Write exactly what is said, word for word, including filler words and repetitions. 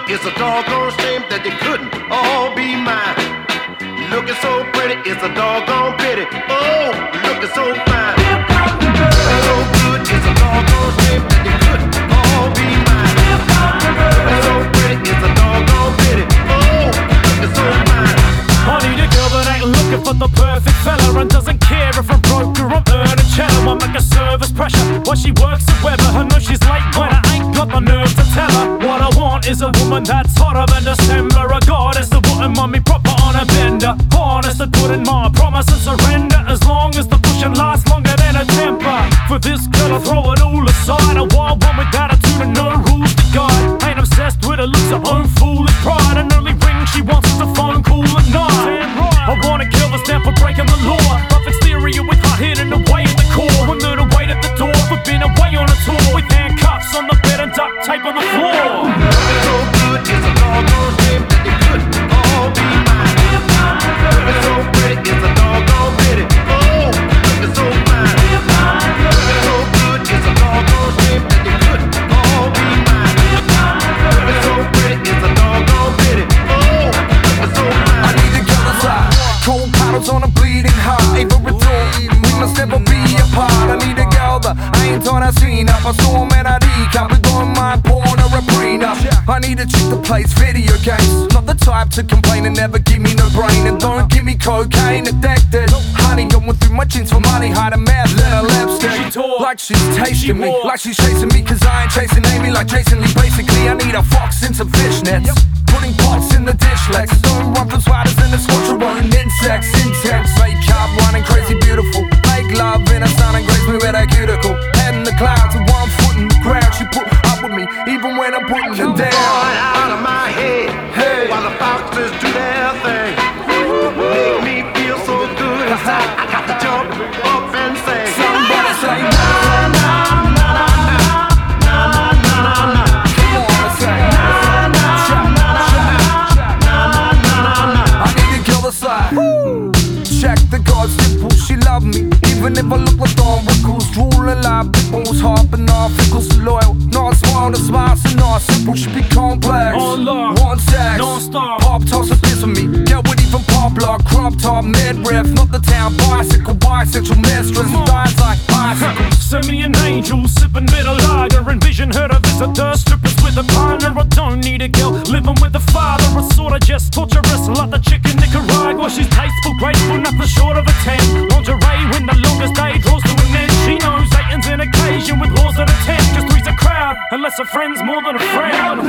good, it's a doggone shame that they couldn't all be mine. Looking so pretty, it's a doggone pity. Oh, looking so fine. So good, it's a doggone shame that they couldn't all be mine. Looking so pretty, it's a doggone pity. Oh, looking so fine. I need a girl that ain't looking for the perfect fella and doesn't care if I'm broke or I'm earning cheddar. I make a service pressure while she works at weather. I know she's late when I ain't got the nerve to tell her. What I want is a woman that's hotter than December. A goddess that wouldn't mind me proper on a bender. Honest that putting my promise and surrender. As long as the pushing lasts longer than a temper. For this girl I throw it all aside. A wild one with attitude and no rules to guide. Ain't obsessed with her looks, her own foolish pride. And only ring she wants is a phone call at night. I wanna kill the stand for breaking the law. Rough exterior with her hidden away at the core. One little wait at the door. We've been away on a tour with handcuffs on the bed and duct tape on the floor. So good, it's a doggone shame that they couldn't all be mine. Looking so pretty, it's a doggone pity. Oh, looking so fine. Looking so good, it's a doggone shame that they couldn't all be mine. Looking so pretty, it's a doggone pity. Oh, looking so fine. I need a girl that's hot. Cold paddles on a bleeding heart. Ava Ritual, we must never be apart. I need a girl that ain't on a scene up. I saw him at a decap. We're going my porn or a prenup. I need a chick that plays video games. Not the type to complain and never give me no brain. And don't give me cocaine addicted. Honey, going through my jeans for money. Hide a mess, let her lipstick. She talk, like she's tasting she me. walk. Like she's chasing me. Cause I ain't chasing Amy like Jason Lee. Basically, I need a fox and some fishnets. Putting pots in the dish legs. Don't run from spiders and the scorcher running insects. Intense, fake up, running crazy beautiful. Make love in a sun and grace me with a cuticle. Head in the clouds and one foot in the ground. She put up with me even when I'm putting her down. Going out of my head, hey, while the foxes do their thing. Make me feel so good inside. I got to jump up and say, Somebody say na na na na na na na na na. Come on and say na na na na na na na na. I need a girl that's like, check the God's nipples, she love me. Even if I look like Don Rickles, drooling like pickles, hopping off pickles, loyal. Not small, the smiles are not simple, she be complex. Online, one sex, non-stop. pop toss a piss of me. Get with even pop lock, crop top, mid-riff. Not the town bicycle, bisexual mistress. Dies like bicycles. Send me an angel, sipping bitter lager. Envision her to visit the strippers with a partner. I don't need a girl living with a father. It's sorta just torturous like the chick in Nicaragua. She's tasteful, graceful, nothing short of a ten. Lingerie when the longest day draws to an end. She knows eight's an occasion with laws of the ten. Just three's a crowd, unless a friend's more than a friend.